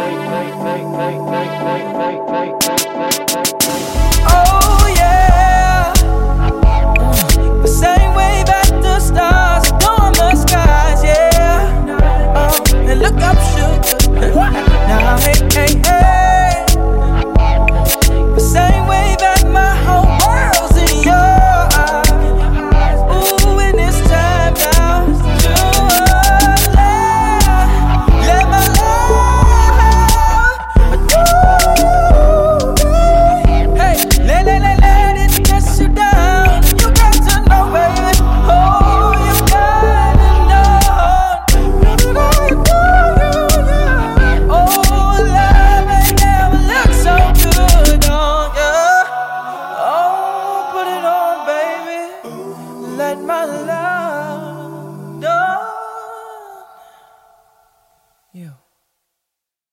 Oh yeah, the same way that the stars adorn the skies, yeah. And look up, sugar. Now, hey, hey, hey. The same way that my whole world's in your eyes. Ooh, and it's time now to let my love do. Hey, let it press you down. You got to know, baby. Oh, you gotta know. Oh, love ain't never looked so good on ya. Oh, put it on, baby. Let my love do. You.